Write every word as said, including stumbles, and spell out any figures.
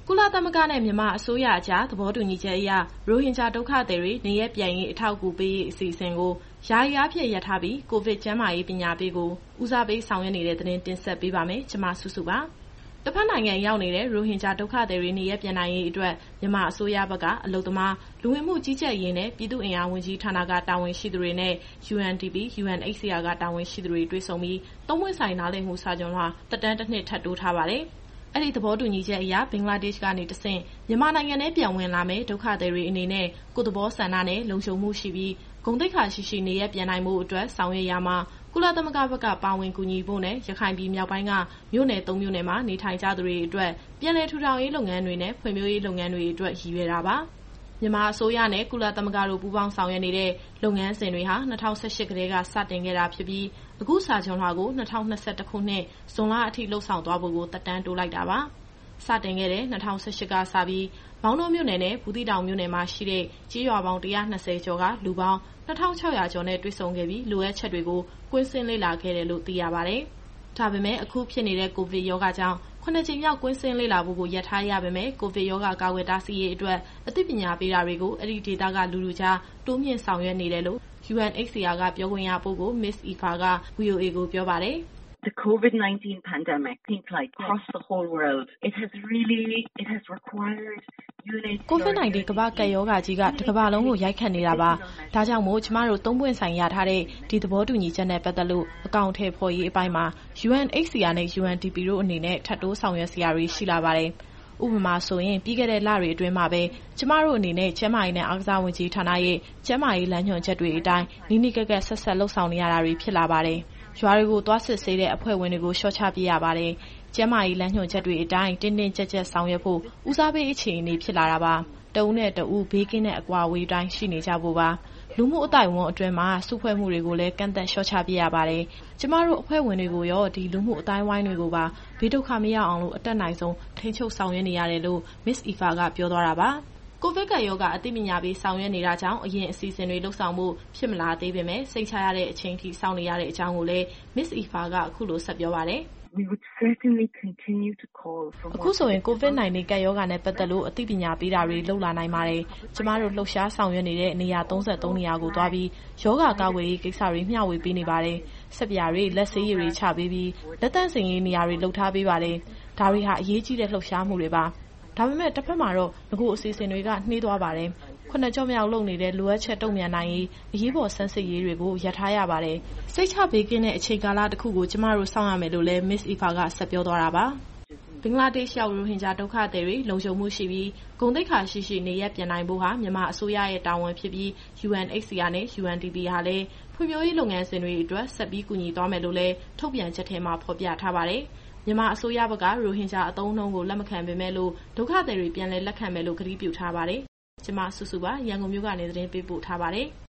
ကုလသမဂ္ဂနဲ့မြန်မာအစိုးရအကြားသဘောတူညီချက်အရရိုဟင်ဂျာဒုက္ခသည်တွေနေရပ်ပြန်ရေးအထောက်အကူပေးရေးအစီအစဉ်ကိုယာယီအားဖြင့်ရပ်ထားပြီးကိုဗစ်ကျန်းမာရေးပညာပေးကိုဦးစားပေးဆောင်ရွက်နေတဲ့သတင်းတင်ဆက်ပေးပါမယ်။ကျွန်မစုစုပါ။တစ်ဖက်နိုင်ငံရောက်နေတဲ့ရိုဟင်ဂျာဒုက္ခသည်တွေနေရပ်ပြန်နိုင်ရေးအတွက်မြန်မာအစိုးရဘက်ကအလုပ်သမားလူဝင်မှုကြီးကြပ်ရေးနဲ့ပြည်သူ့အင်အားဝန်ကြီးဌာနကတာဝန်ရှိသူတွေနဲ့ ယူအန်ဒီပီ ယူအန်အိတ်စီအာကတာဝန်ရှိသူတွေတွေ့ဆုံပြီးသုံးပွင့်ဆိုင်နားလည်မှုစာချုပ်မှာတက်တန်းတစ်နှစ်ထပ်တိုးထားပါတယ်။အဲ့ဒီသဘောတူညီချက်အရဘင်္ဂလားဒေ့ရှ်ကနေတဆင့်မြန်မာနိုင်ငံထဲပြန်ဝင်လာမယ့်ဒုက္ခသည်တွေအနေနဲ့ကိုယ်သဘောဆန္ဒနဲ့လုံခြုံမှုရှိပြီးဂုဏ်သိက္ခာရှိရှိနေရပြန်နိုင်မှုအတွက်ဆောင်ရွက်ရမှာကုလသမဂ္ဂဘက်ကပါဝင်ကူညီဖို့နဲ့ရခိုင်ပြည်မြောက်ပိုင်းကမြို့နယ်သုံးမြို့နယ်မှာနေထိုင်ကြသူတွေအတွက်ပြည်내ထူထောင်ရေးလုပ်ငန်းတွေနဲ့ဖွံ့ဖြိုးရေးလုပ်ငန်းတွေအတွက်ရည်ရွယ်တာပါမြန်မာအစိုးရနဲ့ကုလသမဂ္ဂတို့ပူးပေါင်းဆောင်ရွက်နေတဲ့လုပ်ငန်းစဉ်တွေဟာ၂၀၁၈ကတည်းကစတင်ခဲ့တာဖြစ်ပြီးအခုစာချုပ်လွှာကို၂၀၂၁ခုနှစ်ဇွန်လအထိလှုပ်ဆောင်သွားဖို့ကိုတက်တန်းတိုးလိုက်တာပါစတင်ခဲ့တဲ့၂၀၁၈ကစပြီးမောင်နှောမြို့နယ်နဲ့ဘူးသီးတောင်မြို့နယ်မှာရှိတဲ့ကြေးရွာပေါင်း၁၂၀ကျော်ကလူပေါင်း၂၆၀၀ကျော်နဲ့တွေ့ဆုံခဲ့ပြီးလိုအပ်ချက်တွေကိုကွင်းဆင်းလေ့လာခဲ့တယ်လို့သိရပါတယ်။ဒါပေမဲ့အခုဖြစ်နေတဲ့ကိုဗစ်ရောဂါကြောင့်ခုနှစ်ကြိမ်မြောက်ကွင်းဆင်းလေ့လာဖို့ကိုရပ်ထားရပါမယ်။ကိုဗစ်ရောဂါကာကွယ်တားဆီးရေးအတွက်အသိပညာပေးတာတွေကိုအဲ့ဒီဒေသကလူလူကြားတိုးမြင့်ဆောင်ရွက်နေတယ်လို့ ယူအန်အိတ်စီအာကပြောခွင့်ရပုဂ္ဂိုလ် Miss Aoife က ဗွီအိုအေကိုပြောပါတယ်။ The COVID nineteen pandemic, I think like across the whole world, it has really, it has required unity. ကိုဗစ်၁၉ကမ္ဘာ့ကပ်ရောဂါကြီးကတစ်ကမ္ဘာလုံးကိုရိုက်ခတ်နေတာပါ။ဒါကြောင့်မို့ကျမတို့သုံးပွင့်ဆိုင်ရထားတဲ့ဒီသဘောတူညီချက်နဲ့ပတ်သက်လို့အကောင့်ထဲဖော်ရေးအပိုင်းမှာ ယူအန်အိတ်စီအာနဲ့ ယူအန်ဒီပီတို့အနေနဲ့ထပ်တိုးဆောင်ရွက်စရာတွေရှိလာပါတယ်။ဥပမာဆိုရင်ပြီးခဲ့တဲ့လတွေအတွင်းမှာပဲကျမတို့အနေနဲ့ကျန်းမာရေးနဲ့အားကစားဝန်ကြီးဌာနရဲ့ကျန်းမာရေးလမ်းညွှန်ချက်တွေအတိုင်းနီးနီးကပ်ကပ်ဆက်ဆက်လှုပ်ဆောင်နေရတာတွေဖြစ်လာပါတယ်။ရွာတွေကိုသွားစစ်ဆေးတဲ့အဖွဲ့ဝင်တွေကိုလျှော့ချပြရပါတယ်။ကျန်းမာရေးလမ်းညွှန်ချက်တွေအတိုင်းတင်းတင်းကြပ်ကြပ်ဆောင်ရွက်ဖို့ဦးစားပေးအခြေအနေဖြစ်လာတာပါ။တဦးနဲ့တဦးဘေးကင်းတဲ့အကွာအဝေးတိုင်းရှိနေကြဖို့ပါ။လူမှုအသိုက်အဝန်းအတွင်းမှာစုဖွဲ့မှုတွေကိုလည်းကန့်သက်လျှော့ချပြရပါတယ်။ကျမတို့အဖွဲ့ဝင်တွေကိုရောဒီလူမှုအသိုင်းအဝိုင်းတွေကိုပါဘေးဒုက္ခမရောက်အောင်လို့အတက်နိုင်ဆုံးထိန်းချုပ်ဆောင်ရွက်နေရတယ်လို့ Miss Aoife ကပြောသွားတာပါ။ကိုဗစ်ကပ်ရောဂါအသိပညာပေးဆောင်ရွက်နေတာကြောင့်အရင်အစီအစဉ်တွေလှုပ်ဆောင်မှုဖြစ်မလာသေးပေမဲ့စိတ်ချရတဲ့အချိန်ထိစောင့်နေရတဲ့အကြောင်းကိုလည်း Miss Aoife ကအခုလိုဆက်ပြောပါတယ်။ We would certainly continue to call for အခုဆိုရင်ကိုဗစ်၁၉ကပ်ရောဂါနဲ့ပတ်သက်လို့အသိပညာပေးတာတွေလုပ်လာနိုင်ပါတယ်။ကျမတို့လှုပ်ရှားဆောင်ရွက်နေတဲ့နေရာ၃၃နေရာကိုသွားပြီးရောဂါကာကွယ်ရေးကိစ္စတွေမျှဝေပေးနေပါတယ်။ဆက်ပြားတွေလက်ဆေးရည်တွေချပေးပြီးလက်သန့်စင်ရေးနေရာတွေလုပ်ထားပေးပါတယ်။ဒါတွေဟာအရေးကြီးတဲ့လှုပ်ရှားမှုတွေပါ။ဒါပေမဲ့တစ်ဖက်မှာတော့ငကိုအစီအစဉ်တွေကနှေးသွားပါတယ်။ခုနှစ်ကြော့မြောက်လုပ်နေတဲ့လိုအပ်ချက်တုံ့ပြန်နိုင်ရေးအရေးပေါ်ဆန်းစစ်ရေးတွေကိုရပ်ထားရပါတယ်။စိတ်ချဘေးကင်းတဲ့အချိန်ကာလတစ်ခုကိုကျမတို့စောင့်ရမယ်လို့လည်း Miss Aoife ကဆက်ပြောသွားတာပါ။ဘင်္ဂလားဒေ့ရှ်ရောက်ရိုဟင်ဂျာဒုက္ခသည်တွေလုံခြုံမှုရှိပြီးဂုဏ်သိက္ခာရှိရှိနေရပ်ပြန်နိုင်ဖို့ဟာမြန်မာအစိုးရရဲ့တာဝန်ဖြစ်ပြီး ယူအန်အိတ်စီအာနဲ့ ယူအန်ဒီပီဟာလည်းဖွံ့ဖြိုးရေးလုပ်ငန်းစဉ်တွေအတွက်ဆက်ပြီးကူညီသွားမယ်လို့လည်းထုတ်ပြန်ချက်ထဲမှာဖော်ပြထားပါတယ်။မြန်မာအစိုးရဘက်ကရိုဟင်ဂျာအသုံးအနှုန်းကိုလက်မခံပေမဲ့လို့ဒုက္ခသည်တွေပြန်လည်လက်ခံမယ်လို့ကတိပြုထားပါတယ်။ကျွန်မစုစုပါရန်ကုန်မြို့ကနေသတင်းပေးပို့ထားပါတယ်။